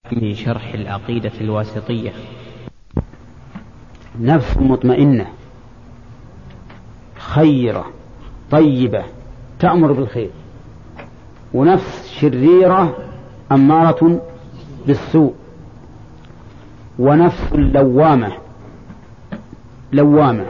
من شرح العقيدة الواسطية. نفس مطمئنة خيرة طيبة تأمر بالخير، ونفس شريرة أمارة بالسوء، ونفس لوامة.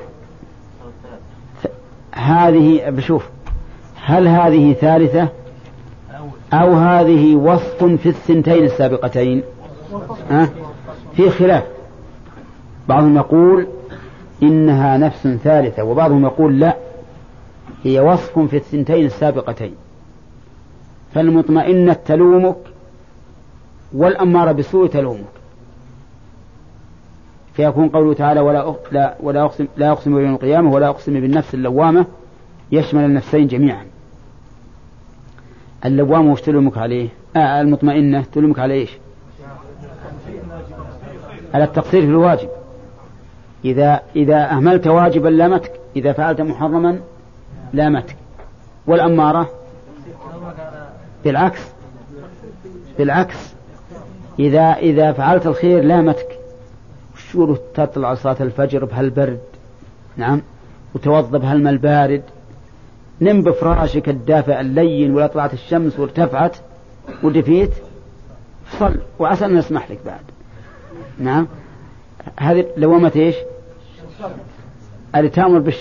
هذه بشوف هل هذه ثالثة أو هذه وصف في الثنتين السابقتين؟ في خلاف، بعضهم يقول إنها نفس ثالثة، وبعضهم يقول لا، هي وصف في الثنتين السابقتين. فالمطمئنة تلومك والأمارة بالسوء تلومك، فيكون قوله تعالى لا أقسم بيوم القيامة ولا أقسم بالنفس اللوامة يشمل النفسين جميعا. اللوامة وش تلومك عليه؟ المطمئنة تلومك على إيش؟ على التقصير في الواجب. إذا أهملت واجبا لامتك، إذا فعلت محرما لامتك. والأمارة بالعكس إذا فعلت الخير لامتك. شو تطلع صلاة الفجر بهالبرد، نعم، وتوضى بهالماء البارد، نم بفراشك الدافئ اللين، ولا طلعت الشمس وارتفعت ودفيت، صل وعسى أن نسمح لك بعد. نعم، هذه لوامة إيش؟ اللي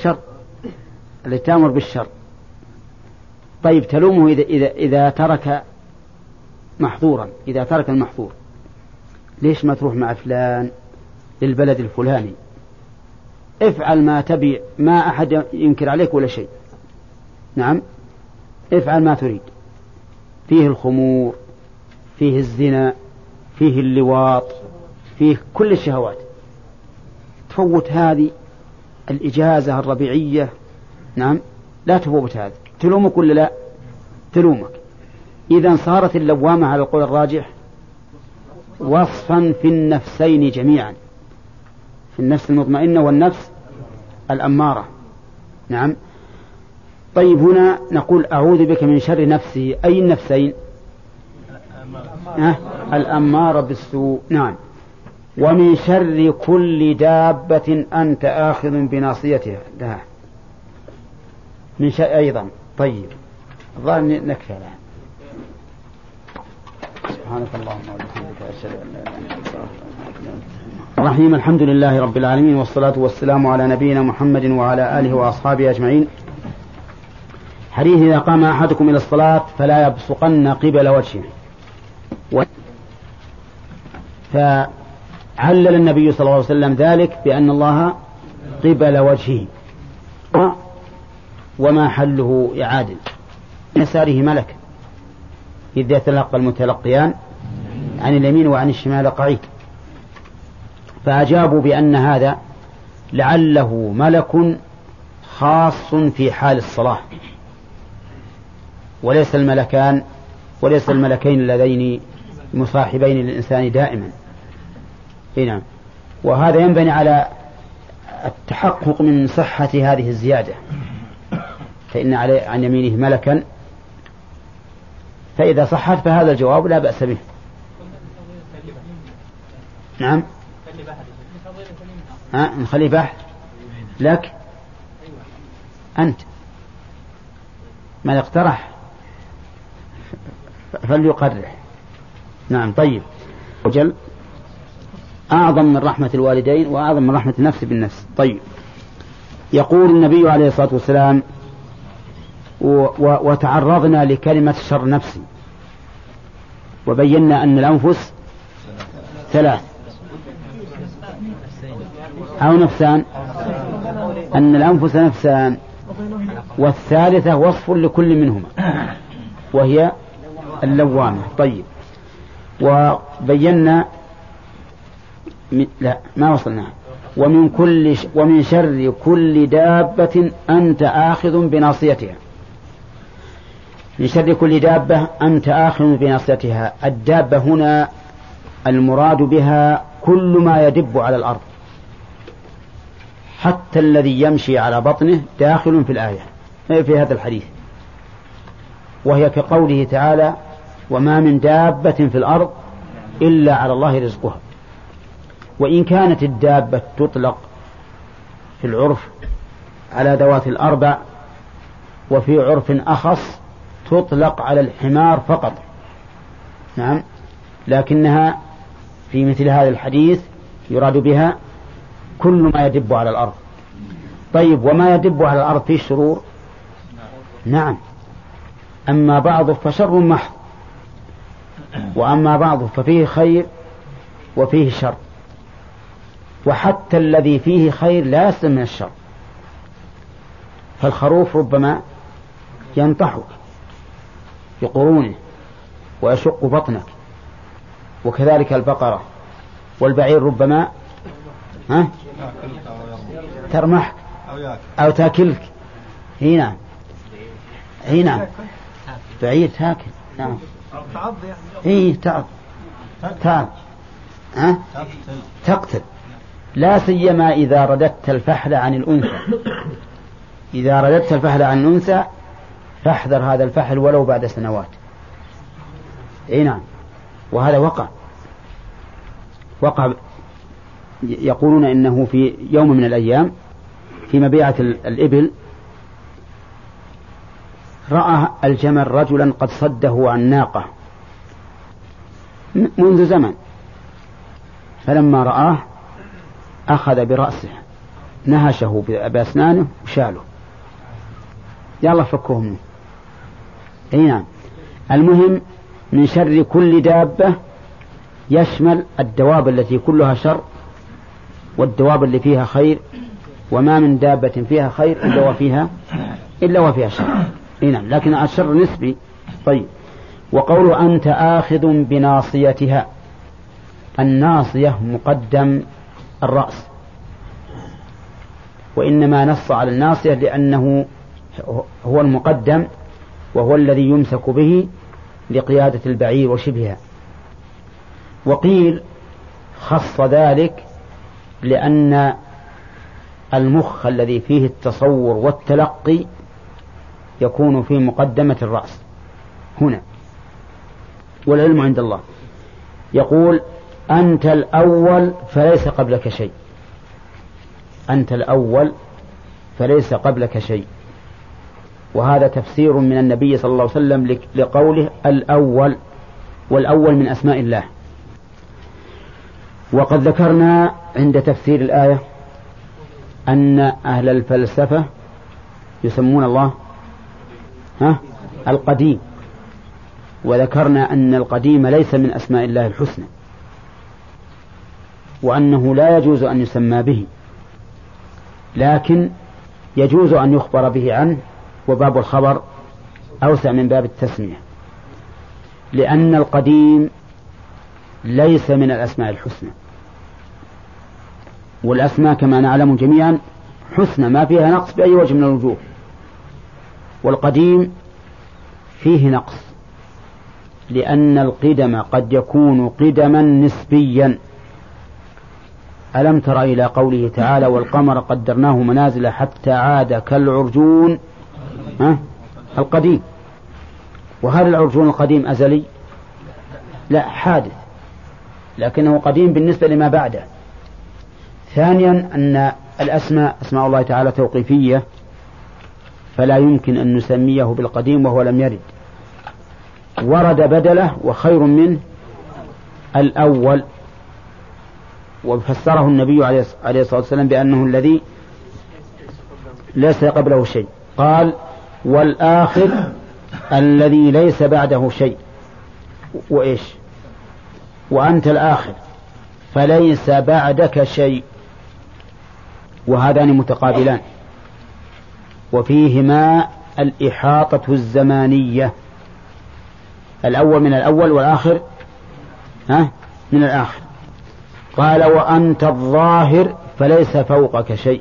تأمر بالشر. طيب تلومه إذا ترك محظورا، إذا ترك المحظور. ليش ما تروح مع فلان للبلد الفلاني؟ افعل ما تبي، ما أحد ينكر عليك ولا شيء. نعم، افعل ما تريد. فيه الخمور، فيه الزنا، فيه اللواط، فيه كل الشهوات. تفوت هذه الإجازة الربيعية، نعم، لا تفوت هذه. تلومك ولا لا؟ تلومك. إذن صارت اللوامة على القول الراجح وصفا في النفسين جميعا، في النفس المطمئنة والنفس الأمارة. نعم. طيب هنا نقول أعوذ بك من شر نفسي، أي النفسين؟ الأمارة بالسوء. نعم. ومن شر كل دابة أنت آخذ بناصيتها. ده من شر أيضا. طيب الظاهر نكفي الآن. سبحانك اللهم وبحمدك أشهد أن لا إله إلا أنت الرحيم. الحمد لله رب العالمين، والصلاة والسلام على نبينا محمد وعلى آله وأصحابه أجمعين. حديث إذا قام أحدكم إلى الصلاة فلا يبصقن قبل وجهه. فعلل النبي صلى الله عليه وسلم ذلك بأن الله قبل وجهه، وما حله يعادل. يساره ملك إذ يتلقى المتلقيان عن اليمين وعن الشمال قعيد. فأجابوا بأن هذا لعله ملك خاص في حال الصلاة، وليس الملكين اللذين مصاحبين للإنسان دائما. نعم. وهذا ينبني على التحقق من صحة هذه الزيادة، فإن عليه عن يمينه ملكا، فإذا صحت فهذا الجواب لا بأس به. نعم. نخلي بحث لك أنت، ما يقترح فليقرح. نعم. طيب. وجل أعظم من رحمة الوالدين وأعظم من رحمة النفس بالنفس. طيب. يقول النبي عليه الصلاة والسلام: وتعرضنا لكلمة شر نفسي، وبينا أن الأنفس ثلاث أو نفسان، أن الأنفس نفسان، والثالثة وصف لكل منهما وهي اللوامة. طيب. وبينا لا ما وصلنا. ومن شر كل دابة أنت آخذ بناصيتها. من شر كل دابة أنت آخذ بناصيتها. الدابة هنا المراد بها كل ما يدب على الأرض، حتى الذي يمشي على بطنه داخل في الآية في هذا الحديث. وهي كقوله تعالى: وما من دابة في الأرض إلا على الله رزقها. وإن كانت الدابة تطلق في العرف على ذوات الأربع، وفي عرف أخص تطلق على الحمار فقط، نعم، لكنها في مثل هذا الحديث يراد بها كل ما يدب على الأرض. طيب، وما يدب على الأرض فيه شرور؟ نعم، أما بعضه فشر محض، وأما بعضه ففيه خير وفيه شر، وحتى الذي فيه خير لا يسلم من الشر. فالخروف ربما ينطحك بقرونه ويشق بطنك، وكذلك البقرة، والبعير ربما ترمحك أو تاكلك. هنا بعير تاكل، نعم، تعض تقتل، لا سيما إذا رددت الفحل عن الأنثى. إذا رددت الفحل عن الأنثى فاحذر هذا الفحل ولو بعد سنوات. نعم، وهذا وقع يقولون إنه في يوم من الأيام في مبيعة الإبل رأى الجمل رجلا قد صده عن ناقة منذ زمن، فلما رآه أخذ برأسه نهشه بأسنانه وشاله، يلا فكوه منه. نعم، المهم من شر كل دابة يشمل الدواب التي كلها شر والدواب اللي فيها خير، وما من دابة فيها خير إلا وفيها شر. نعم، لكن الشر نسبي. طيب، وقوله أنت آخذ بناصيتها، الناصية مقدم الرأس، وإنما نص على الناصية لأنه هو المقدم وهو الذي يمسك به لقيادة البعير وشبهها. وقيل خص ذلك لأن المخ الذي فيه التصور والتلقي يكون في مقدمة الرأس هنا، والعلم عند الله. يقول أنت الأول فليس قبلك شيء، أنت الأول فليس قبلك شيء، وهذا تفسير من النبي صلى الله عليه وسلم لقوله الأول، والأول من أسماء الله. وقد ذكرنا عند تفسير الآية أن أهل الفلسفة يسمون الله القديم، وذكرنا أن القديم ليس من أسماء الله الحسنى، وأنه لا يجوز أن يسمى به، لكن يجوز أن يخبر به عنه، وباب الخبر أوسع من باب التسمية، لأن القديم ليس من الأسماء الحسنى، والأسماء كما نعلم جميعا حسنى ما فيها نقص بأي وجه من الوجوه، والقديم فيه نقص، لأن القدم قد يكون قدما نسبيا. ألم تر إلى قوله تعالى والقمر قدرناه منازل حتى عاد كالعرجون القديم. وهل العرجون القديم أزلي؟ لا، حادث، لكنه قديم بالنسبة لما بعده. ثانيا أن الأسماء أسماء الله تعالى توقيفية، فلا يمكن أن نسميه بالقديم وهو لم يرد، ورد بدله وخير منه الأول، وفسره النبي عليه الصلاة والسلام بأنه الذي ليس قبله شيء، قال والآخر الذي ليس بعده شيء، وإيش؟ وأنت الآخر فليس بعدك شيء، وهذان متقابلان، وفيهما الإحاطة الزمانية، الأول من الأول والآخر من الآخر. قال وأنت الظاهر فليس فوقك شيء،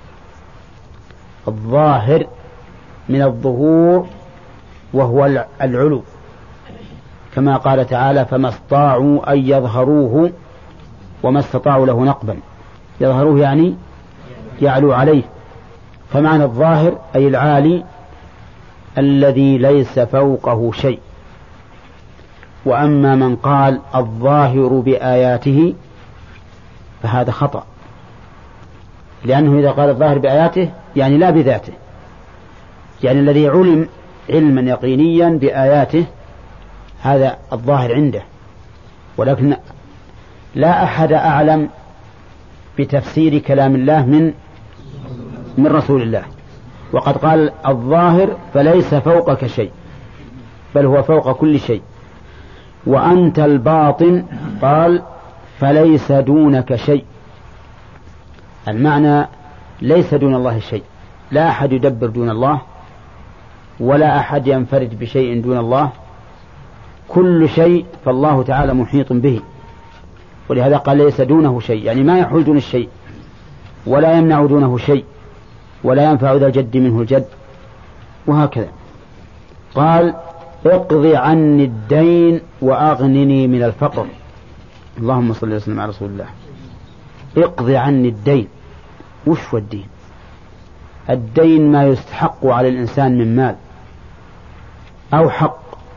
الظاهر من الظهور وهو العلو، كما قال تعالى فما استطاعوا أن يظهروه وما استطاعوا له نقبا، يظهروه يعني يعلو عليه، فمعنى الظاهر أي العالي الذي ليس فوقه شيء. وأما من قال الظاهر بآياته فهذا خطأ، لأنه إذا قال الظاهر بآياته يعني لا بذاته، يعني الذي علم علما يقينيا بآياته هذا الظاهر عنده، ولكن لا أحد أعلم بتفسير كلام الله من رسول الله. وقد قال الظاهر فليس فوقك شيء بل هو فوق كل شيء، وأنت الباطن قال فليس دونك شيء. المعنى ليس دون الله شيء، لا أحد يدبر دون الله ولا أحد ينفرد بشيء دون الله، كل شيء فالله تعالى محيط به، ولهذا قال ليس دونه شيء، يعني ما يحول دون الشيء ولا يمنع دونه شيء ولا ينفع ذا الجد منه الجد، وهكذا. قال اقضي عني الدين وأغنني من الفقر. اللهم صل وسلم على رسول الله. اقضي عني الدين، وش هو الدين؟ الدين ما يستحق على الإنسان من مال أو حق،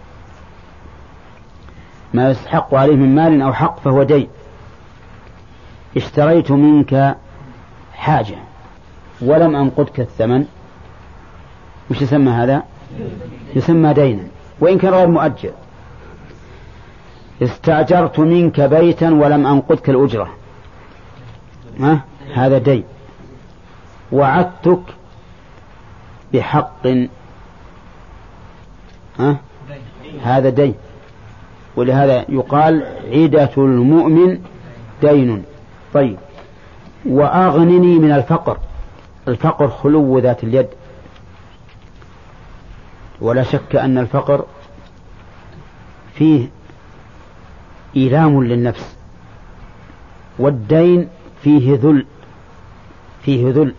ما يستحق عليه من مال أو حق فهو دين. اشتريت منك حاجة ولم أنقدك الثمن، وش يسمى هذا؟ يسمى دينا وإن كان غير مؤجل. استأجرت منك بيتا ولم أنقدك الأجرة، هذا دين. وعدتك بحق، هذا دين، ولهذا يقال عدة المؤمن دين. طيب، وأغنني من الفقر. الفقر خلو ذات اليد، ولا شك أن الفقر فيه إيلام للنفس، والدين فيه ذل.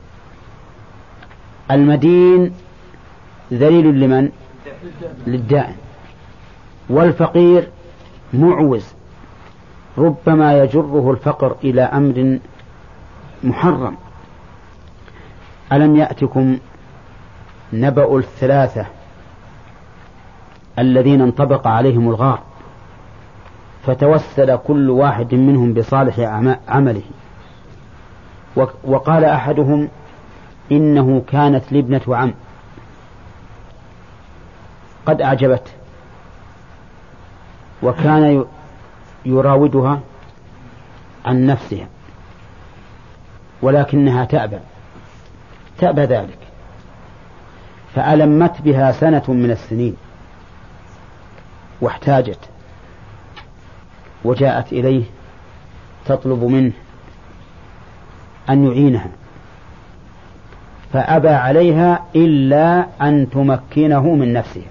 المدين ذليل لمن؟ للدائن. والفقير معوز، ربما يجره الفقر إلى أمر محرم. ألم يأتكم نبأ الثلاثة الذين انطبق عليهم الغار فتوسل كل واحد منهم بصالح عمله، وقال أحدهم إنه كانت لابنة عم قد أعجبته وكان يراودها عن نفسها ولكنها تأبى ذلك، فألمت بها سنة من السنين واحتاجت وجاءت إليه تطلب منه أن يعينها، فأبى عليها إلا أن تمكنه من نفسها.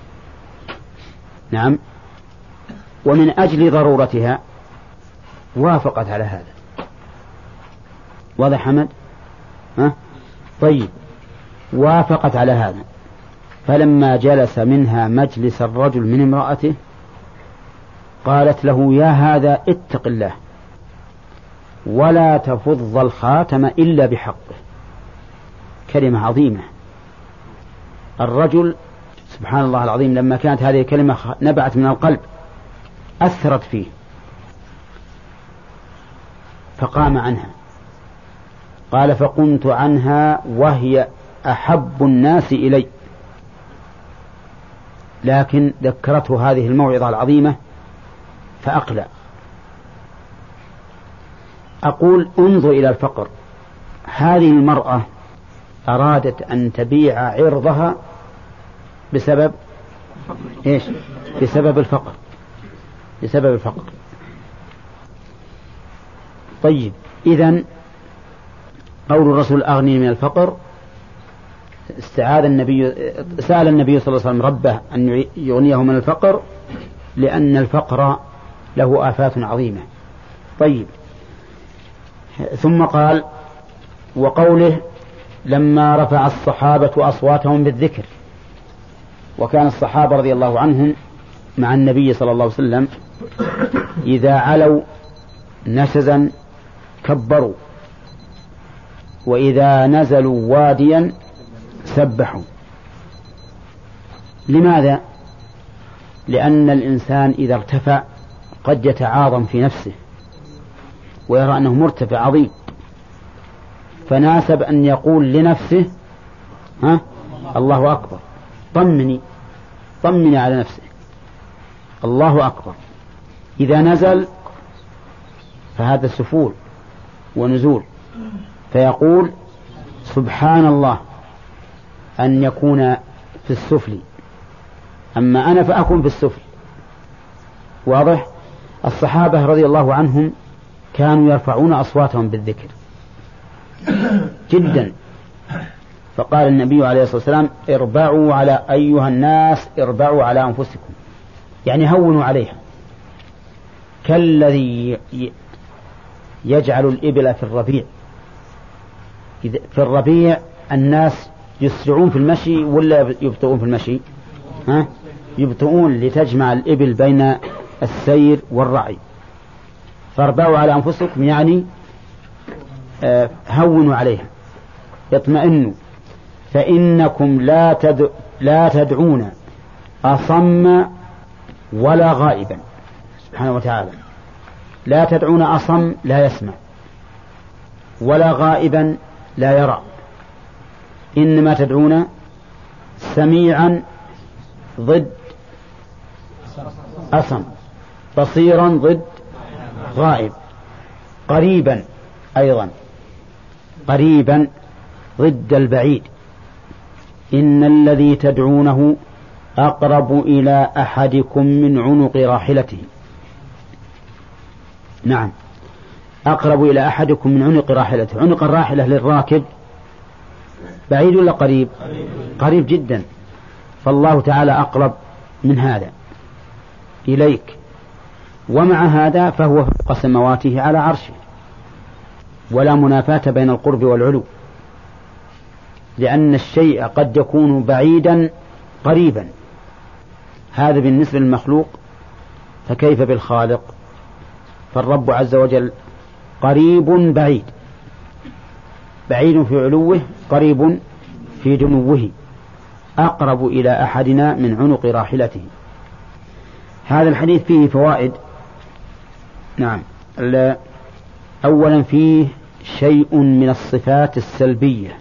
نعم، ومن أجل ضرورتها وافقت على هذا. واضح حمد؟ طيب، وافقت على هذا. فلما جلس منها مجلس الرجل من امرأته قالت له يا هذا اتق الله ولا تفض الخاتم إلا بحقه. كلمة عظيمة. الرجل سبحان الله العظيم لما كانت هذه الكلمة نبعت من القلب أثرت فيه فقام عنها. قال فقمت عنها وهي أحب الناس إلي، لكن ذكرته هذه الموعظة العظيمة فأقلع. أقول انظر إلى الفقر. هذه المرأة أرادت أن تبيع عرضها بسبب إيش؟ بسبب الفقر. بسبب الفقر. طيب، إذن قول الرسول أغني من الفقر سأل النبي صلى الله عليه وسلم ربه أن يغنيه من الفقر لأن الفقر له آفات عظيمة. طيب، ثم قال وقوله لما رفع الصحابة أصواتهم بالذكر، وكان الصحابة رضي الله عنهم مع النبي صلى الله عليه وسلم إذا علوا نشزا كبروا، وإذا نزلوا واديا سبحوا. لماذا؟ لأن الإنسان إذا ارتفع قد يتعاظم في نفسه ويرى أنه مرتفع عظيم، فناسب أن يقول لنفسه الله أكبر، طمني على نفسه، الله أكبر. إذا نزل فهذا سفول ونزول، فيقول سبحان الله أن يكون في السفل، أما أنا فأكون في السفل. واضح؟ الصحابة رضي الله عنهم كانوا يرفعون أصواتهم بالذكر جدا، فقال النبي عليه الصلاة والسلام اربعوا على أيها الناس اربعوا على أنفسكم، يعني هونوا عليها، كالذي يجعل الإبل في الربيع. في الربيع الناس يسرعون في المشي ولا يبطئون في المشي؟ يبطئون لتجمع الإبل بين السير والرعي. فاربعوا على أنفسكم يعني هونوا عليها، يطمئنوا، فإنكم لا تدعون أصم ولا غائبا. سبحانه وتعالى لا تدعون أصم لا يسمع، ولا غائبا لا يرى، إنما تدعون سميعا ضد أصم، بصيرا ضد غائب، قريبا أيضا، قريبا ضد البعيد. إن الذي تدعونه أقرب إلى أحدكم من عنق راحلته. نعم، أقرب إلى أحدكم من عنق راحلته. عنق الراحلة للراكب بعيد ولا قريب؟ قريب جدا، فالله تعالى أقرب من هذا إليك. ومع هذا فهو فوق سمواته على عرشه، ولا منافاة بين القرب والعلو، لأن الشيء قد يكون بعيدا قريبا، هذا بالنسبة للمخلوق، فكيف بالخالق؟ فالرب عز وجل قريب بعيد، بعيد في علوه قريب في دنوه، أقرب إلى أحدنا من عنق راحلته. هذا الحديث فيه فوائد. نعم، أولا فيه شيء من الصفات السلبية،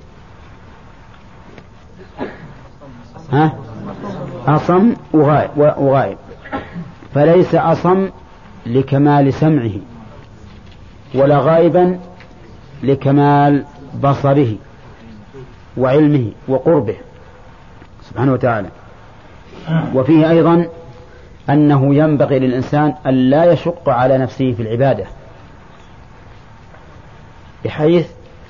أصم وغائب، فليس أصم لكمال سمعه، ولا غائبا لكمال بصره وعلمه وقربه سبحانه وتعالى. وفيه أيضا أنه ينبغي للإنسان أن لا يشق على نفسه في العبادة، بحيث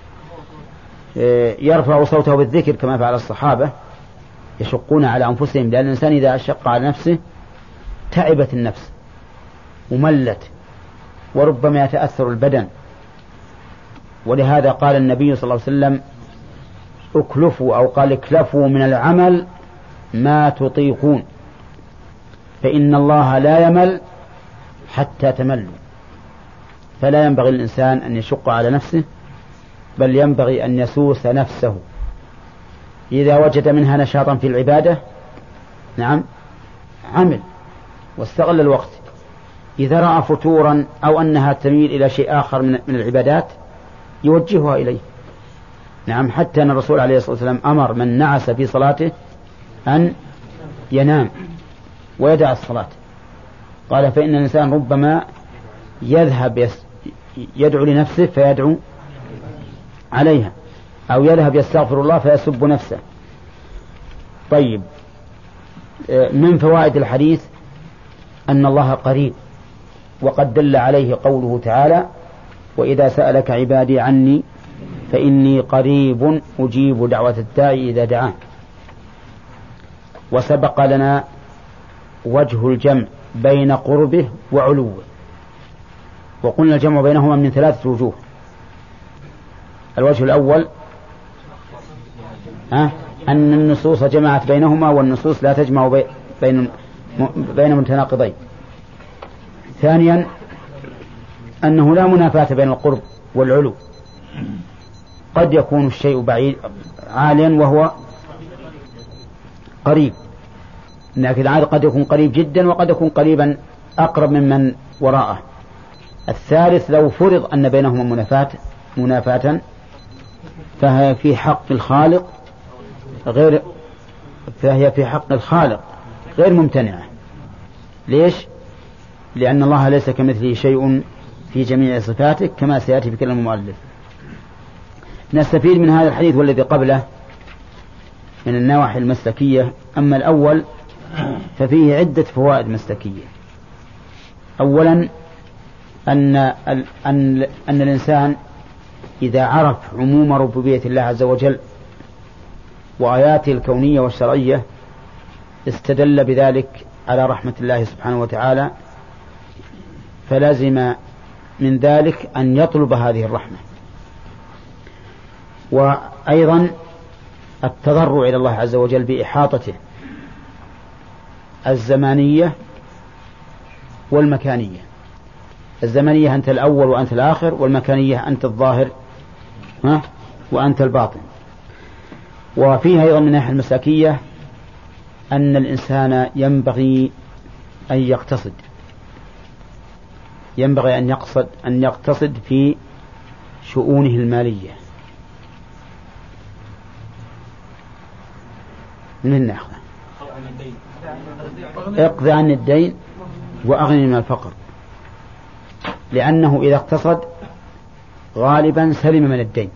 يرفع صوته بالذكر كما فعل الصحابة، يشقون على أنفسهم، لأن الإنسان إذا أشق على نفسه تعبت النفس وملت، وربما يتأثر البدن. ولهذا قال النبي صلى الله عليه وسلم اكلفوا، أو قال اكلفوا من العمل ما تطيقون، فإن الله لا يمل حتى تملوا. فلا ينبغي الإنسان أن يشق على نفسه، بل ينبغي أن يسوس نفسه. إذا وجد منها نشاطا في العبادة نعم عمل واستغل الوقت، إذا رأى فتورا أو أنها تميل إلى شيء آخر من العبادات يوجهها إليه. نعم، حتى أن الرسول عليه الصلاة والسلام أمر من نعس في صلاته أن ينام ويدع الصلاة، قال فإن الإنسان ربما يذهب يدعو لنفسه فيدعو عليها، أو يذهب يستغفر الله فيسب نفسه. طيب، من فوائد الحديث أن الله قريب، وقد دل عليه قوله تعالى وإذا سألك عبادي عني فإني قريب أجيب دعوة الداعي إذا دعان. وسبق لنا وجه الجمع بين قربه وعلوه، وقلنا الجمع بينهما من 3 وجوه. الوجه الأول أن النصوص جمعت بينهما، والنصوص لا تجمع بين متناقضين. ثانيا أنه لا منافاة بين القرب والعلو، قد يكون الشيء بعيد عاليا وهو قريب، لكن العادل قد يكون قريب جدا وقد يكون قريبا أقرب ممن وراءه. الثالث لو فرض أن بينهما منافاة فهي في حق الخالق غير ممتنعة. ليش؟ لأن الله ليس كمثله شيء في جميع صفاته كما سيأتي في كلام المؤلف. نستفيد من هذا الحديث والذي قبله من النواحي المسلكية. أما الأول ففيه عدة فوائد مسلكية. أولا أن الإنسان إذا عرف عموم ربوبية الله عز وجل وآياته الكونية والشرعية استدل بذلك على رحمة الله سبحانه وتعالى، فلازم من ذلك أن يطلب هذه الرحمة. وأيضا التضرع إلى الله عز وجل بإحاطته الزمانية والمكانية. الزمنية أنت الأول وأنت الآخر، والمكانية أنت الظاهر وأنت الباطن. وفيها أيضا من الناحية المسلكية أن الإنسان ينبغي أن يقتصد في شؤونه المالية. من ناخذ اقضي عن الدين وأغني من الفقر، لأنه إذا اقتصد غالبا سلم من الدين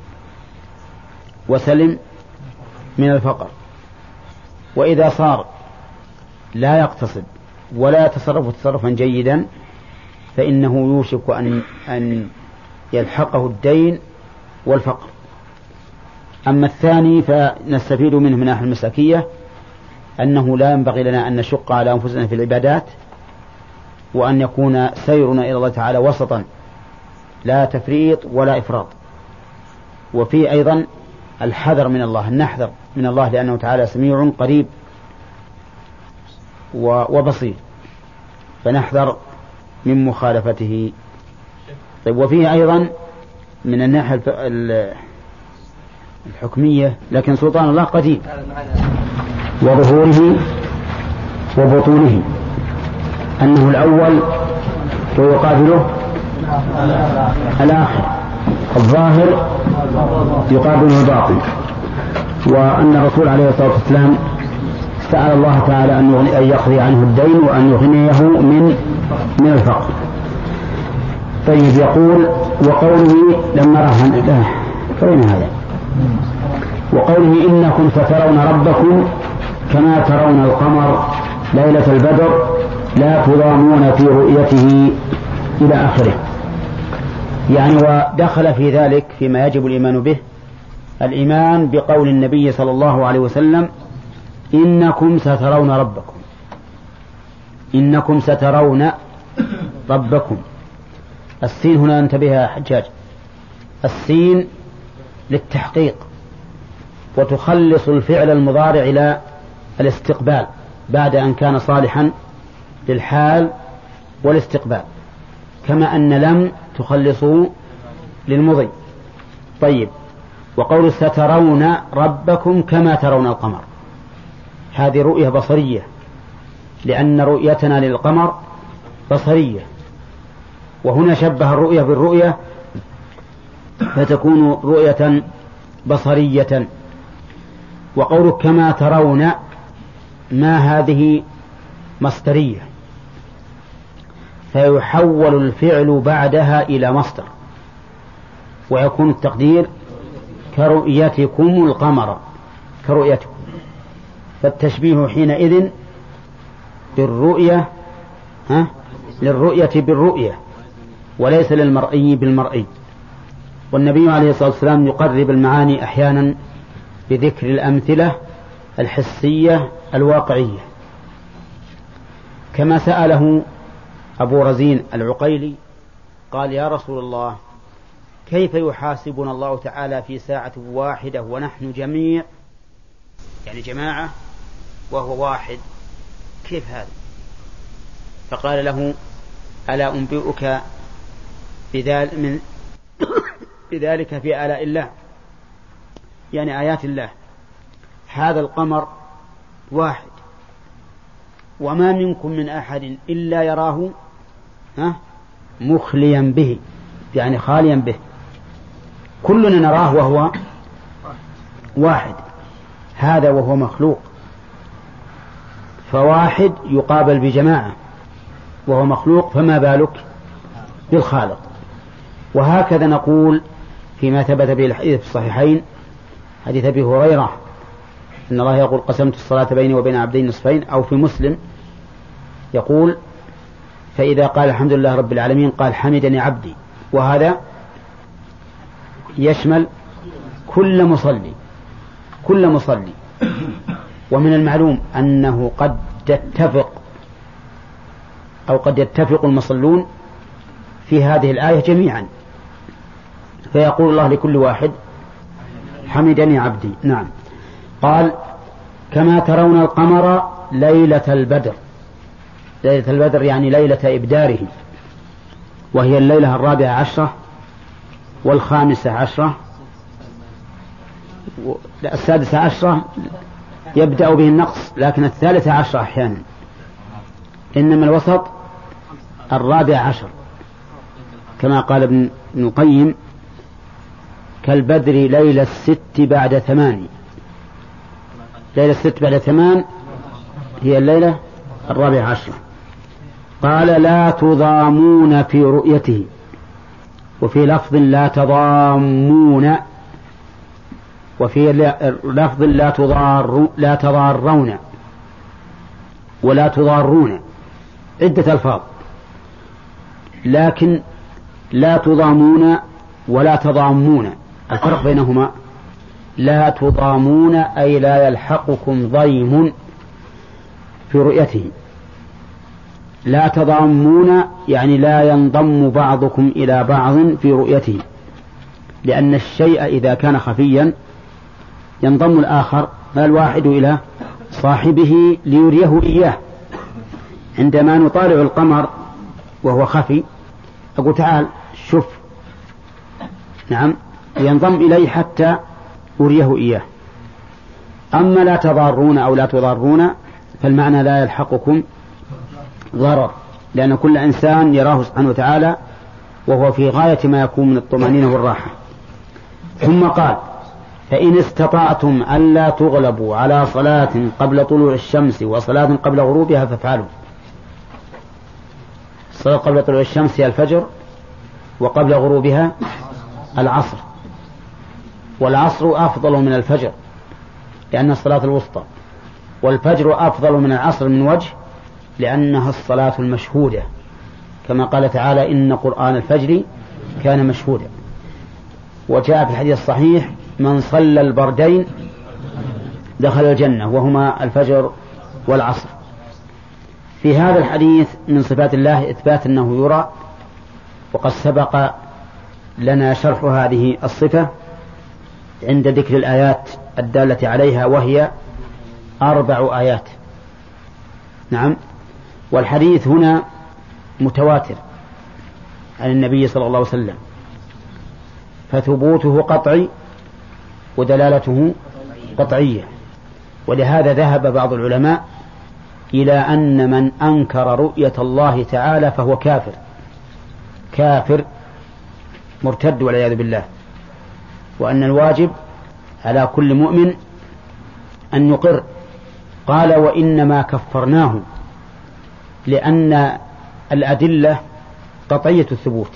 وسلم من الفقر. وإذا صار لا يقتصد ولا يتصرف تصرفا جيدا فإنه يوشك أن يلحقه الدين والفقر. أما الثاني فنستفيد منه من ناحية المسلكية أنه لا ينبغي لنا أن نشق على أنفسنا في العبادات، وأن يكون سيرنا إلى الله تعالى وسطا لا تفريط ولا إفراط. وفي أيضا الحذر من الله، نحذر من الله لأنه تعالى سميع قريب وبصير، فنحذر من مخالفته. طيب وفيه أيضا من الناحية الحكمية لكن سلطان الله قديم وظهوره وبطوله، أنه الأول ويقابله الآخر، الظاهر يقابله الباطن. وأن الرسول عليه الصلاة والسلام سأل الله تعالى أن يقضي عنه الدين وأن يغنيه من الفقر. طيب يقول وقوله لما رهن فين هذا؟ وقوله إنكم سترون ربكم كما ترون القمر ليلة البدر لا تضامون في رؤيته إلى آخره. يعني ودخل في ذلك فيما يجب الإيمان به الإيمان بقول النبي صلى الله عليه وسلم إنكم سترون ربكم. إنكم سترون ربكم. السين هنا انتبه يا حجاج، السين للتحقيق، وتخلص الفعل المضارع إلى الاستقبال بعد أن كان صالحا للحال والاستقبال، كما أن لم تخلصه للمضي. طيب وقول سترون ربكم كما ترون القمر، هذه رؤية بصرية، لأن رؤيتنا للقمر بصرية، وهنا شبه الرؤية بالرؤية فتكون رؤية بصرية. وقول كما ترون ما هذه مصدرية، فيحول الفعل بعدها إلى مصدر، ويكون التقدير كرؤيتكم القمر، كرؤيتكم. فالتشبيه حينئذ بالرؤية للرؤية بالرؤية وليس للمرئي بالمرئي. والنبي عليه الصلاة والسلام يقرب المعاني أحيانا بذكر الأمثلة الحسية الواقعية، كما سأله أبو رزين العقيلي قال يا رسول الله كيف يحاسبنا الله تعالى في ساعة واحدة ونحن جميع، يعني جماعة وهو واحد، كيف هذا؟ فقال له ألا أنبئك بذلك في آلاء الله، يعني آيات الله. هذا القمر واحد وما منكم من أحد إلا يراه مخليا به، يعني خاليا به، كلنا نراه وهو واحد، هذا وهو مخلوق، فواحد يقابل بجماعة وهو مخلوق، فما بالك بالخالق. وهكذا نقول فيما ثبت به الحديث في الصحيحين، حديث أبي هريرة إن الله يقول قسمت الصلاة بيني وبين عبدين نصفين، أو في مسلم يقول فإذا قال الحمد لله رب العالمين قال حمدني عبدي، وهذا يشمل كل مصلي. ومن المعلوم أنه قد يتفق المصلون في هذه الآية جميعا، فيقول الله لكل واحد حمدني عبدي. نعم. قال كما ترون القمر ليلة البدر. ليلة البدر يعني ليلة إبداره، وهي الليلة 14 و15 16 يبدأ به النقص، لكن 13 أحيانا، إنما الوسط 14 كما قال ابن القيم كالبدر ليلة 6 بعد 8. ليلة 6 بعد 8 هي الليلة 14. قال لا تضامون في رؤيته، وفي لفظ لا تضامون، وفي لفظ لا تضارون ولا تضارون، عدة ألفاظ، لكن لا تضامون ولا تضامون الفرق بينهما لا تضامون أي لا يلحقكم ضيم في رؤيته، لا تضامون يعني لا ينضم بعضكم إلى بعض في رؤيته، لأن الشيء إذا كان خفيا ينضم الآخر الواحد إلى صاحبه ليريه إياه. عندما نطالع القمر وهو خفي أقول تعال شوف، نعم، ينضم إليه حتى أريه إياه. أما لا تضارون أو لا تضارون فالمعنى لا يلحقكم ضرر، لأن كل إنسان يراه سبحانه وتعالى وهو في غاية ما يكون من الطمأنينة والراحة. ثم قال فإن استطعتم ألا تغلبوا على صلاة قبل طلوع الشمس وصلاة قبل غروبها فافعلوا. الصلاة قبل طلوع الشمس هي الفجر، وقبل غروبها العصر، والعصر أفضل من الفجر لأنها الصلاة الوسطى، والفجر أفضل من العصر من وجه لأنها الصلاة المشهودة، كما قال تعالى إن قرآن الفجر كان مشهودا. وجاء في الحديث الصحيح من صلى البردين دخل الجنة، وهما الفجر والعصر. في هذا الحديث من صفات الله إثبات أنه يرى، وقد سبق لنا شرح هذه الصفة عند ذكر الآيات الدالة عليها، وهي 4 آيات. نعم. والحديث هنا متواتر عن النبي صلى الله عليه وسلم، فثبوته قطعي ودلالته قطعية. ولهذا ذهب بعض العلماء إلى أن من أنكر رؤية الله تعالى فهو كافر مرتد والعياذ بالله، وأن الواجب على كل مؤمن أن يقر. قال وإنما كفرناه لأن الأدلة قطعية الثبوت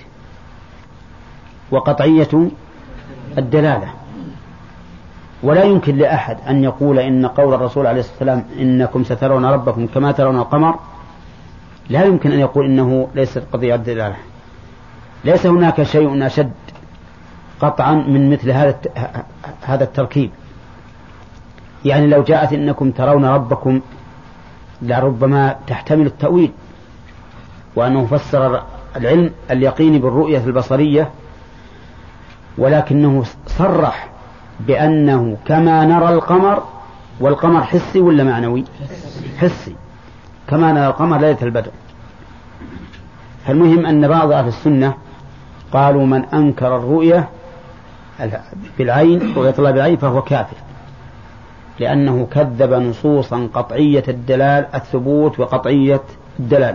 وقطعية الدلالة، ولا يمكن لأحد أن يقول إن قول الرسول عليه الصلاة والسلام إنكم سترون ربكم كما ترون القمر، لا يمكن أن يقول إنه ليست قضية الدلالة. ليس هناك شيء أشد قطعا من مثل هذا التركيب. يعني لو جاءت إنكم ترون ربكم لربما تحتمل التأويل، وأنه فسر العلم اليقيني بالرؤية البصرية، ولكنه صرح بأنه كما نرى القمر، والقمر حسي ولا معنوي؟ حسي، كما نرى القمر ليلة البدر. فالمهم أن بعض أهل السنة قالوا من أنكر الرؤية بالعين، رؤية الله بالعين، فهو كافر. لأنه كذب نصوصا قطعية الثبوت وقطعية الدلالة.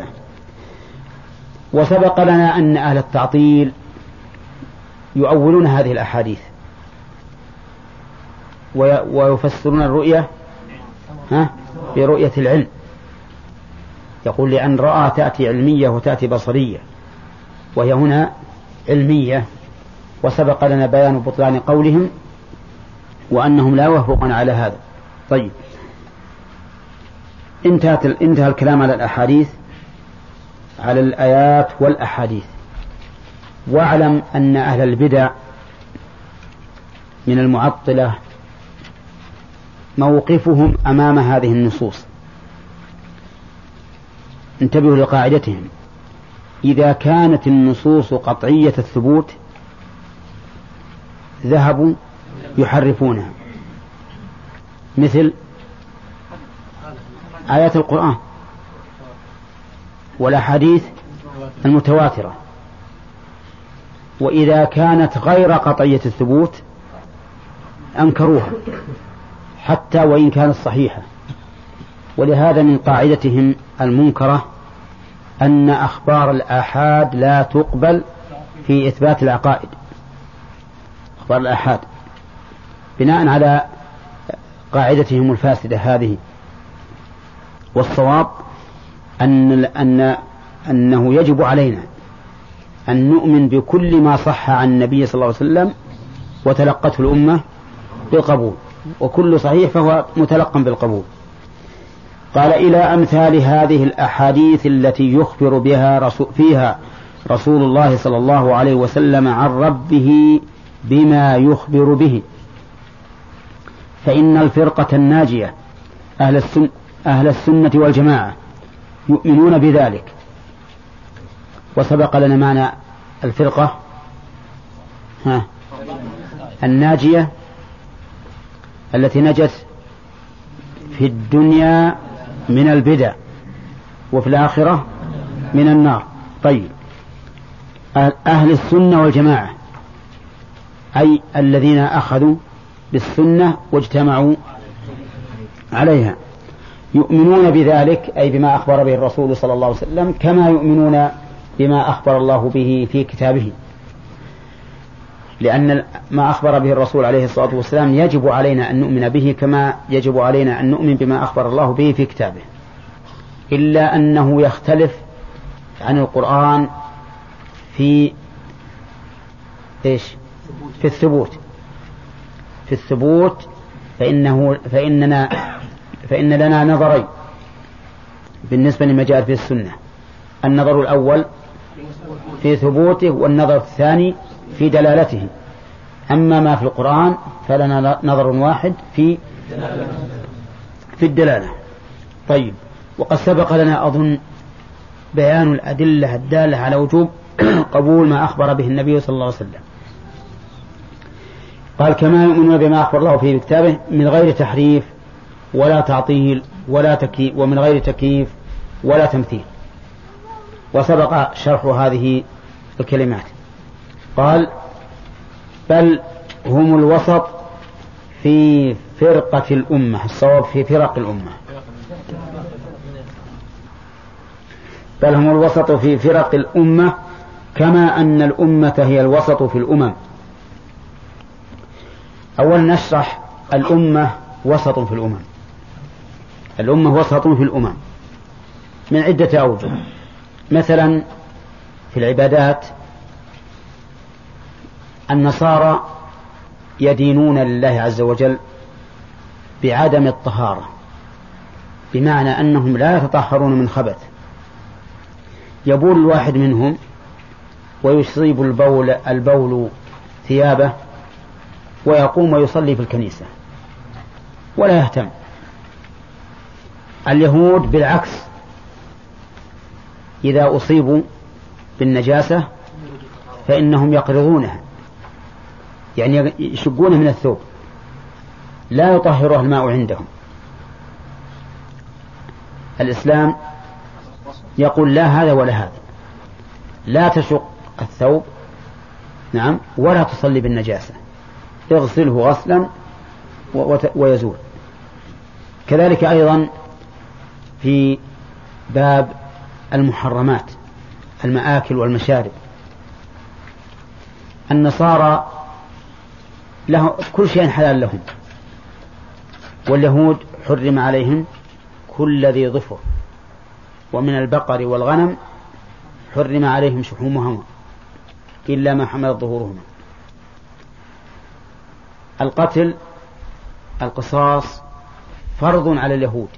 وسبق لنا أن أهل التعطيل يؤولون هذه الأحاديث ويفسرون الرؤية برؤية العلم. يقول لأن رأى تأتي علمية وتأتي بصرية، وهي هنا علمية. وسبق لنا بيان بطلان قولهم وأنهم لا يوافقون على هذا. طيب، انتهى الكلام على الأحاديث، على الآيات والأحاديث. واعلم أن أهل البدع من المعطلة موقفهم أمام هذه النصوص، انتبهوا لقاعدتهم: إذا كانت النصوص قطعية الثبوت ذهبوا يحرفونها، مثل آيات القرآن والأحاديث المتواترة. وإذا كانت غير قطعية الثبوت أنكروها حتى وإن كانت صحيحة. ولهذا من قاعدتهم المنكرة أن أخبار الآحاد لا تقبل في إثبات العقائد، أخبار الآحاد، بناء على قاعدتهم الفاسدة هذه. والصواب أنه يجب علينا أن نؤمن بكل ما صح عن النبي صلى الله عليه وسلم وتلقته الأمة بالقبول، وكل صحيح فهو متلقى بالقبول. قال: إلى أمثال هذه الأحاديث التي يخبر بها فيها رسول الله صلى الله عليه وسلم عن ربه بما يخبر به، فإن الفرقة الناجية أهل السنة والجماعة يؤمنون بذلك. وسبق لنا معنى الفرقة الناجية التي نجت في الدنيا من البدع وفي الآخرة من النار. طيب، أهل السنة والجماعة أي الذين أخذوا بالسنة واجتمعوا عليها، يؤمنون بذلك أي بما أخبر به الرسول صلى الله عليه وسلم، كما يؤمنون بما أخبر الله به في كتابه. لأن ما أخبر به الرسول عليه الصلاة والسلام يجب علينا أن نؤمن به كما يجب علينا أن نؤمن بما أخبر الله به في كتابه، إلا أنه يختلف عن القرآن في الثبوت. فإن لنا نظرين بالنسبة لما جاء في السنة: النظر الأول في ثبوته، والنظر الثاني في دلالته. أما ما في القرآن فلنا نظر واحد في الدلالة. طيب، وقد سبق لنا أظن بيان الأدلة الدالة على وجوب قبول ما أخبر به النبي صلى الله عليه وسلم. قال: كما يؤمنون بما أخبر الله في كتابه من غير تحريف ولا تعطيل ولا تكييف، ومن غير تكييف ولا تمثيل. وسبق شرح هذه الكلمات. قال: بل هم الوسط في فرقة الأمة. الصواب في فرق الأمة. بل هم الوسط في فرق الأمة كما أن الأمة هي الوسط في الأمم. أولا نشرح الأمة وسط في الأمم. الأمة وسط في الأمم من عدة أوجه. مثلا في العبادات النصارى يدينون لله عز وجل بعدم الطهارة، بمعنى أنهم لا يتطهرون من خبث. يبول الواحد منهم ويصيب البول ثيابه ويقوم ويصلي في الكنيسة ولا يهتم. اليهود بالعكس، إذا أصيبوا بالنجاسة فإنهم يقرضونها، يعني يشقونه من الثوب، لا يطهرها الماء عندهم. الإسلام يقول لا هذا ولا هذا، لا تشق الثوب، نعم، ولا تصلي بالنجاسة، اغسله غسلا ويزول. كذلك أيضا في باب المحرمات، المآكل والمشارب، النصارى له كل شيء حلال لهم، واليهود حرم عليهم كل ذي ظفر، ومن البقر والغنم حرم عليهم شحومهما إلا ما حملت ظهورهما. القتل القصاص فرض على اليهود،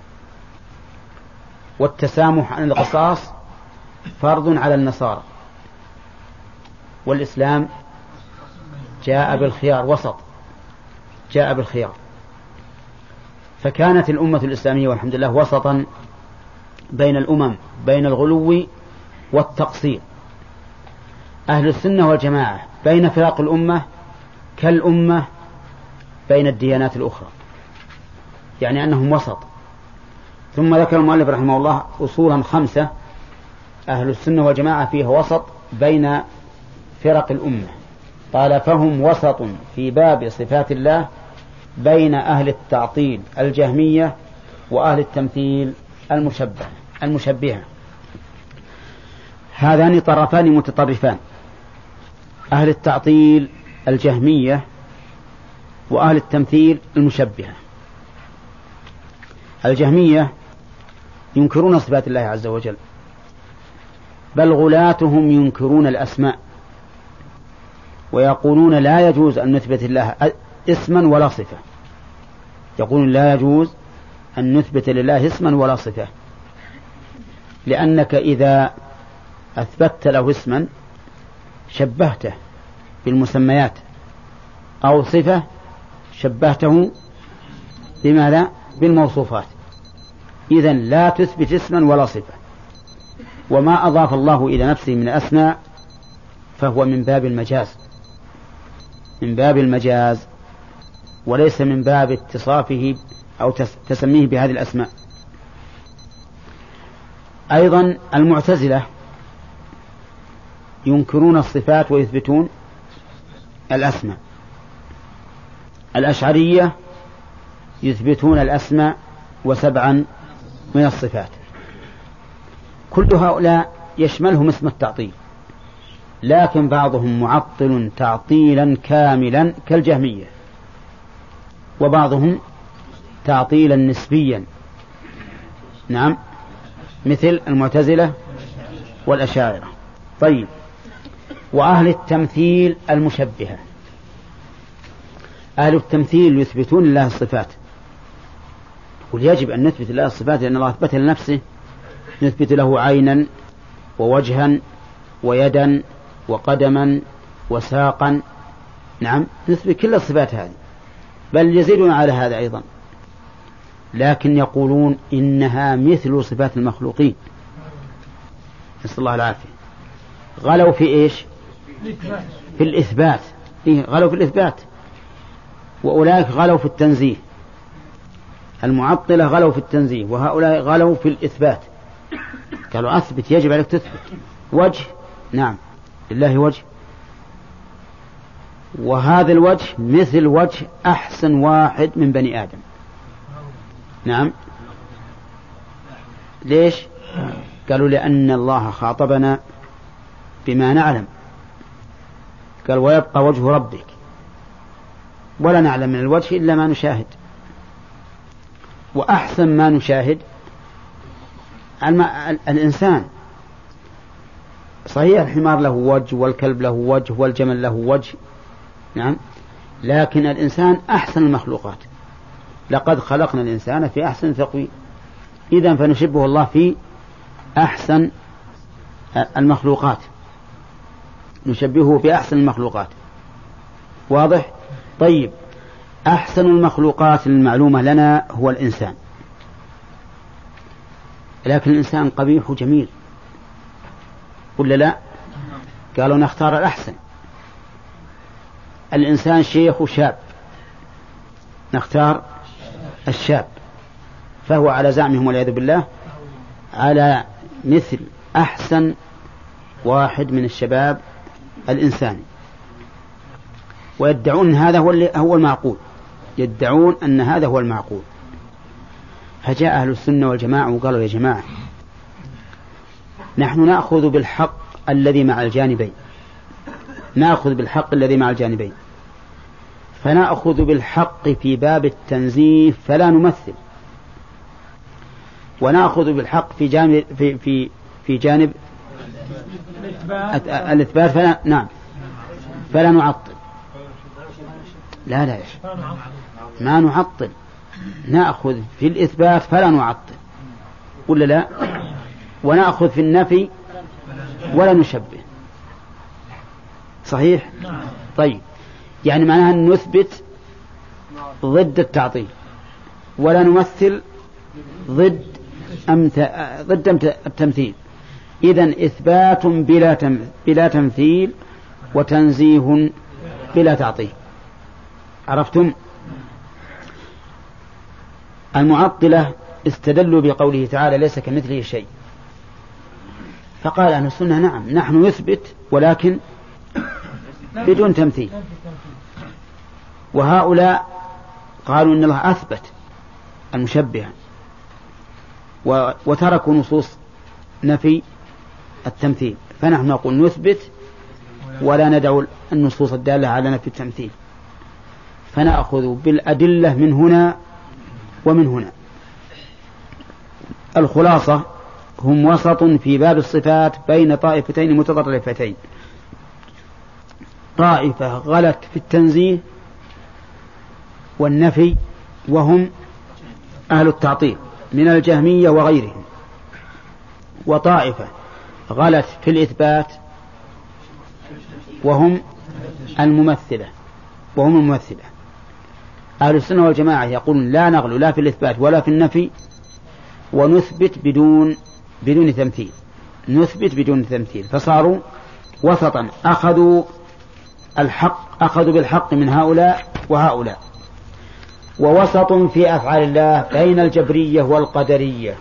والتسامح عن القصاص فرض على النصارى، والإسلام جاء بالخيار، وسط، جاء بالخيار. فكانت الأمة الإسلامية والحمد لله وسطا بين الأمم، بين الغلو والتقصير. أهل السنة والجماعة بين فراق الأمة كالأمة بين الديانات الأخرى، يعني أنهم وسط. ثم ذكر المؤلف رحمه الله أصولا 5 أهل السنة والجماعة فيها وسط بين فرق الأمة. قال: فهم وسط في باب صفات الله بين أهل التعطيل الجهمية وأهل التمثيل المشبهة. هذان طرفان متطرفان، أهل التعطيل الجهمية وأهل التمثيل المشبهة. الجهمية ينكرون صفات الله عز وجل، بل غلاتهم ينكرون الأسماء، ويقولون لا يجوز أن نثبت الله اسما ولا صفة. يقولون لا يجوز أن نثبت لله اسما ولا صفة، لأنك إذا أثبتت له اسما شبهته بالمسميات، أو صفة شبهته بماذا؟ بالموصوفات. إذن لا تثبت اسما ولا صفة. وما أضاف الله إلى نفسه من أسماء فهو من باب المجاز، من باب المجاز، وليس من باب اتصافه أو تسميه بهذه الأسماء. أيضا المعتزلة ينكرون الصفات ويثبتون الأسماء. الأشعرية يثبتون الأسماء و7 من الصفات. كل هؤلاء يشملهم اسم التعطيل، لكن بعضهم معطل تعطيلا كاملا كالجهمية، وبعضهم تعطيلا نسبيا، نعم، مثل المعتزلة والأشاعرة. طيب، وأهل التمثيل المشبهة. أهل التمثيل يثبتون لله الصفات، ويجب أن نثبت لله الصفات لأن الله أثبتها لنفسه. نثبت له عينا ووجها ويدا وقدما وساقا، نعم، نثبت كل الصفات هذه، بل يزيدون على هذا أيضا. لكن يقولون إنها مثل صفات المخلوقين، نسأل الله العافية. غلوا في إيش؟ في الإثبات. غلوا في الإثبات، وأولئك غلوا في التنزيه. المعطلة غلوا في التنزيه، وهؤلاء غلوا في الإثبات. قالوا أثبت، يجب عليك تثبت وجه، نعم، لله وجه، وهذا الوجه مثل وجه أحسن واحد من بني آدم، نعم. ليش؟ قالوا لأن الله خاطبنا بما نعلم، قال: ويبقى وجه ربك، ولا نعلم من الوجه إلا ما نشاهد. وأحسن ما نشاهد الإنسان. صحيح الحمار له وجه، والكلب له وجه، والجمل له وجه، نعم، لكن الإنسان أحسن المخلوقات. لقد خلقنا الإنسان في أحسن تقويم. إذن فنشبه الله في أحسن المخلوقات، نشبهه بأحسن المخلوقات. واضح؟ طيب، أحسن المخلوقات المعلومة لنا هو الإنسان، لكن الإنسان قبيح جميل، ولا لا؟ قالوا نختار الأحسن. الإنسان شيخ وشاب، نختار الشاب، فهو على زعمهم والعياذ بالله على مثل أحسن واحد من الشباب الإنساني، ويدعون هذا هو المعقول، يدعون أن هذا هو المعقول. فجاء أهل السنة والجماعة وقالوا يا جماعة نحن نأخذ بالحق الذي مع الجانبين، نأخذ بالحق الذي مع الجانبين، فنأخذ بالحق في باب التنزيه فلا نمثل، ونأخذ بالحق في جانب الإثبات فلا نعطل. لا ما نعطل، نأخذ في الإثبات فلا نعطل ولا لا، ونأخذ في النفي ولا نشبه. صحيح؟ طيب، يعني معناها أن نثبت ضد التعطيل ولا نمثل ضد التمثيل. إذن إثبات بلا تمثيل وتنزيه بلا تعطيل. عرفتم؟ المعطلة استدلوا بقوله تعالى ليس كمثله شيء، فقال أهل السنة نعم نحن نثبت ولكن بدون تمثيل. وهؤلاء قالوا إن الله أثبت المشبهة وتركوا نصوص نفي التمثيل، فنحن نقول نثبت ولا ندعو النصوص الدالة على نفي التمثيل، فنأخذ بالأدلة من هنا ومن هنا. الخلاصة هم وسط في باب الصفات بين طائفتين متطرفتين، طائفة غلت في التنزيه والنفي وهم أهل التعطيل من الجهمية وغيرهم، وطائفة غلت في الإثبات وهم الممثلة أهل السنة والجماعة يقولون لا نغلو لا في الإثبات ولا في النفي، ونثبت بدون تمثيل، نثبت بدون تمثيل، فصاروا وسطا، أخذوا بالحق من هؤلاء وهؤلاء. ووسط في أفعال الله بين الجبرية والقدرية،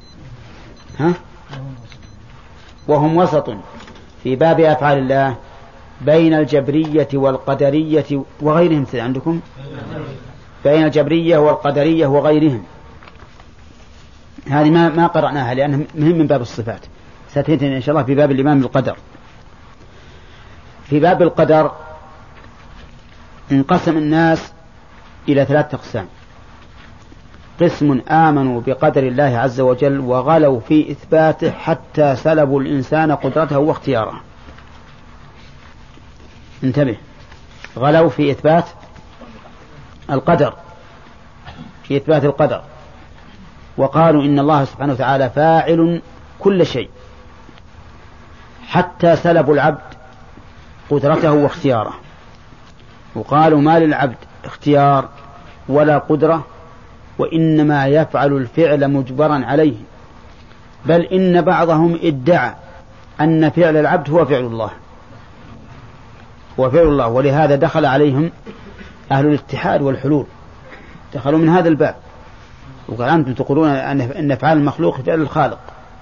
وهم وسط في باب أفعال الله بين الجبرية والقدرية وغيرهم. عندكم بين الجبرية والقدرية وغيرهم، هذه ما قرأناها لأنها مهم من باب الصفات، ستأتينا إن شاء الله في باب الإيمان بالقدر. في باب القدر انقسم الناس إلى 3 أقسام: قسم آمنوا بقدر الله عز وجل وغلوا في إثباته حتى سلبوا الإنسان قدرته واختياره. انتبه، غلوا في إثبات القدر، وقالوا إن الله سبحانه وتعالى فاعل كل شيء، حتى سلبوا العبد قدرته واختياره، وقالوا ما للعبد اختيار ولا قدرة، وإنما يفعل الفعل مجبرا عليه، بل إن بعضهم ادعى أن فعل العبد هو فعل الله، ولهذا دخل عليهم أهل الاتحاد والحلول، دخلوا من هذا الباب وقال أنتم تقولون أن أفعال المخلوق فعل الخالق.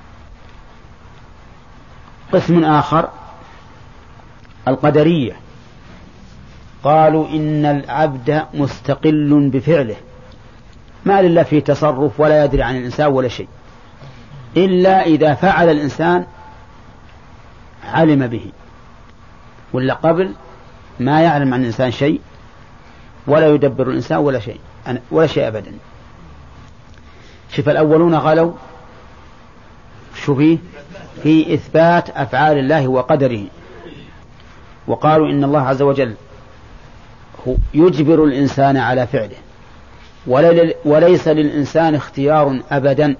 قسم آخر القدرية، قالوا إن العبد مستقل بفعله، ما لله فيه تصرف ولا يدري عن الإنسان ولا شيء، إلا إذا فعل الإنسان علم به، ولا قبل ما يعلم عن الإنسان شيء ولا يدبر الإنسان ولا شيء أبدا. شوف الأولون غلوا في إثبات أفعال الله وقدره، وقالوا إن الله عز وجل يجبر الإنسان على فعله وليس للإنسان اختيار أبدا،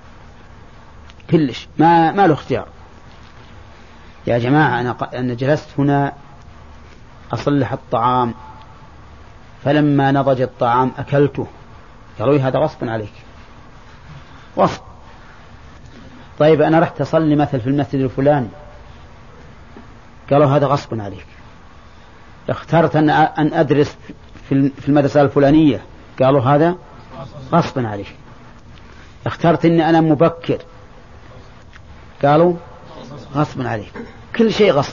كلش ما له اختيار. يا جماعة أنا جلست هنا أصلح الطعام، فلما نضج الطعام أكلته، قالوا هذا غصب عليك، غصب. طيب أنا رحت أصلي مثل في المسجد الفلاني، قالوا هذا غصب عليك. اخترت أن أدرس في المدرسة الفلانية، قالوا هذا غصب عليك. اخترت أني أنا مبكر، قالوا غصب عليك. كل شيء غصب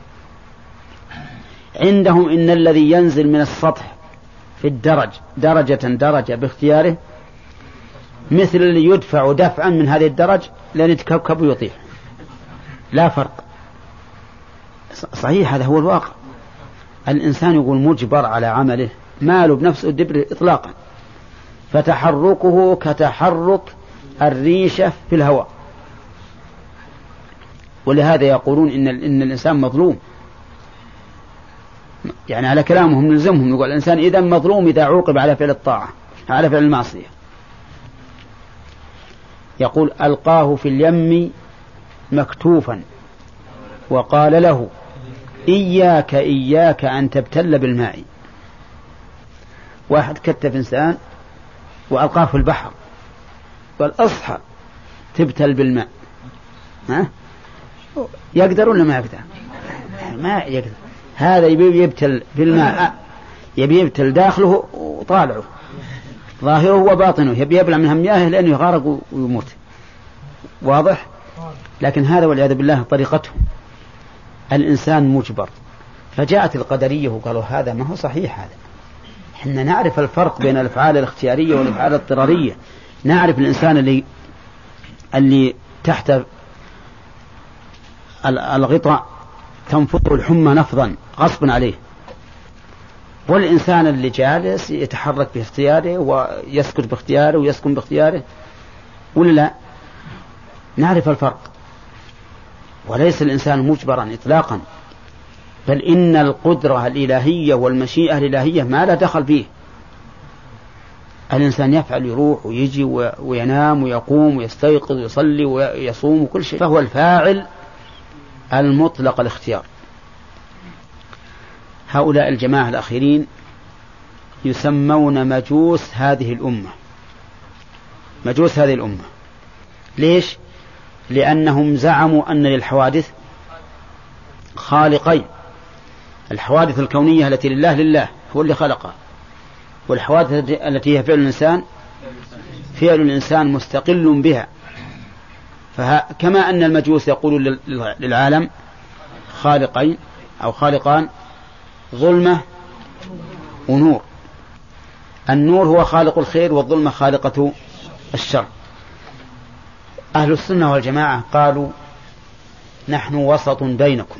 عندهم. إن الذي ينزل من السطح في الدرج درجة باختياره، مثل اللي يدفع دفعا من هذه الدرج لأن يتكبكب ويطيح، لا فرق. صحيح، هذا هو الواقع. الإنسان يقول مجبر على عمله، ماله بنفسه الدبر إطلاقا، فتحركه كتحرك الريشة في الهواء. ولهذا يقولون إن الإنسان مظلوم، يعني على كلامهم نلزمهم، يقول الإنسان إذا مظلوم إذا عوقب على فعل الطاعة، على فعل المعصية. يقول ألقاه في اليم مكتوفا وقال له إياك إياك أن تبتل بالماء. واحد كتف إنسان وألقاه في البحر، قال أصحى تبتل بالماء، ها؟ يقدر ولا ما يقدر؟ ما يقدر. هذا يبي يبتل بالماء، يبي يبتل داخله وطالعه، ظاهره وباطنه، يبي يبلع منها مياه لأنه يغارق ويموت. واضح؟ لكن هذا والعياذ بالله طريقتهم، الإنسان مجبر. فجاءت القدرية وقالوا هذا ما هو صحيح. هذا احنا نعرف الفرق بين الأفعال الاختيارية والأفعال الاضطرارية. نعرف الإنسان اللي تحت الغطاء تنفضه الحمى نفضا غصبا عليه، والإنسان اللي جالس يتحرك باختياره ويسكت باختياره ويسكن باختياره، ولا لا؟ نعرف الفرق. وليس الإنسان مجبرا إطلاقا، بل إن القدرة الإلهية والمشيئة الإلهية ما لا دخل فيه. الإنسان يفعل، يروح ويجي وينام ويقوم ويستيقظ ويصلي ويصوم وكل شيء، فهو الفاعل المطلق الاختيار. هؤلاء الجماعة الأخيرين يسمون مجوس هذه الأمة. مجوس هذه الأمة ليش؟ لأنهم زعموا أن للحوادث خالقين، الحوادث الكونية التي لله هو اللي خلقها، والحوادث التي هي فعل الإنسان فعل الإنسان مستقل بها. فكما أن المجوس يقولون للعالم خالقين أو خالقان، ظلمة ونور. النور هو خالق الخير والظلمة خالقة الشر. أهل السنة والجماعة قالوا نحن وسط بينكم،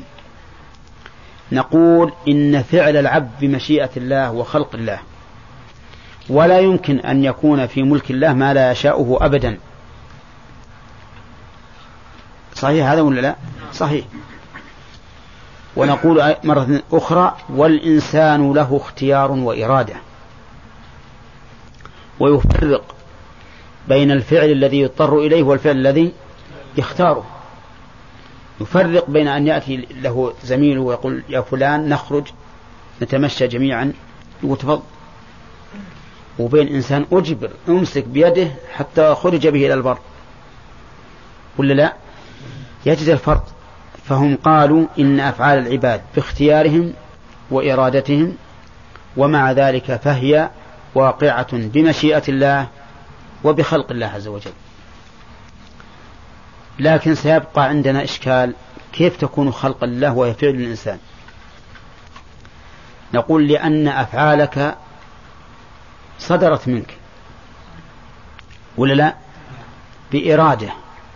نقول إن فعل العبد بمشيئة الله وخلق الله، ولا يمكن أن يكون في ملك الله ما لا يشاؤه أبدا. صحيح هذا ولا لا؟ صحيح. ونقول مرة أخرى والإنسان له اختيار وإرادة، ويفرق بين الفعل الذي يضطر إليه والفعل الذي يختاره. يفرق بين أن يأتي له زميله ويقول يا فلان نخرج نتمشى جميعا وتفضل، وبين إنسان أجبر أمسك بيده حتى خرج به إلى البر، ولا لا؟ يجد الفرق. فهم قالوا إن أفعال العباد باختيارهم وإرادتهم، ومع ذلك فهي واقعة بمشيئة الله وبخلق الله عز وجل. لكن سيبقى عندنا إشكال، كيف تكون خلق الله وهي فعل الإنسان؟ نقول لأن أفعالك صدرت منك، ولا لا؟ بإرادة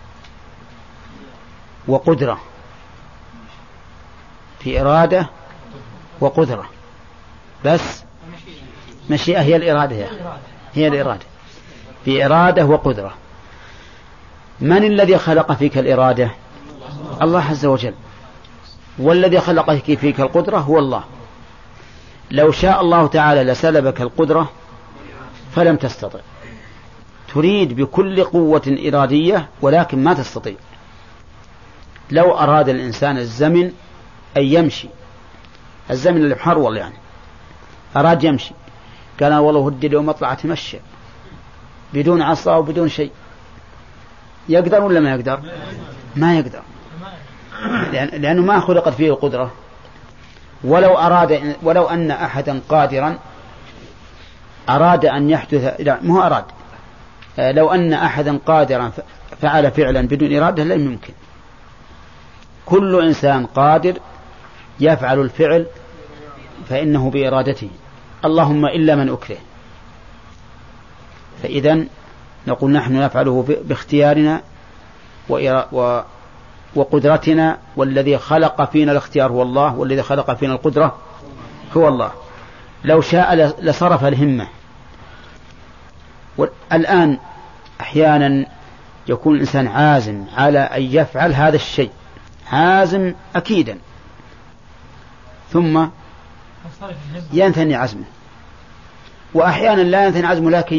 وقدرة، في إرادة وقدرة، بس مشيئة هي الإرادة، هي الإرادة، في إرادة وقدرة. من الذي خلق فيك الإرادة؟ الله عز وجل. والذي خلق فيك القدرة هو الله. لو شاء الله تعالى لسلبك القدرة فلم تستطع، تريد بكل قوة إرادية ولكن ما تستطيع. لو أراد الإنسان الزمن أن يمشي، الزمن اللي بحرول يعني، أراد يمشي، قال والله هدي اليوم أطلع أتمشى بدون عصا وبدون شيء، يقدر ولا ما يقدر؟ ما يقدر، لأنه ما خلقت فيه القدرة. ولو أن أحدا قادرا أراد أن يحدث، لا ما هو أراد، لو أن أحدا قادرا فعل فعلا بدون إرادة لم يمكن. كل إنسان قادر يفعل الفعل فإنه بإرادته، اللهم إلا من أكره. فإذن نقول نحن نفعله باختيارنا وقدرتنا، والذي خلق فينا الاختيار هو الله، والذي خلق فينا القدرة هو الله. لو شاء لصرف الهمة. الآن أحيانا يكون الإنسان عازم على أن يفعل هذا الشيء، عازم أكيدا، ثم ينثني عزمه. وأحيانا لا ينثني عزمه لكن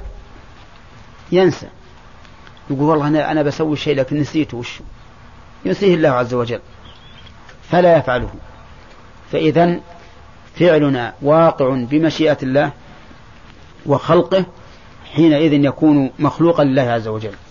ينسى يقول والله أنا بسوي شيء لكن نسيته، وش ينسيه الله عز وجل فلا يفعله. فإذن فعلنا واقع بمشيئة الله وخلقه، حينئذ يكون مخلوقا لله عز وجل.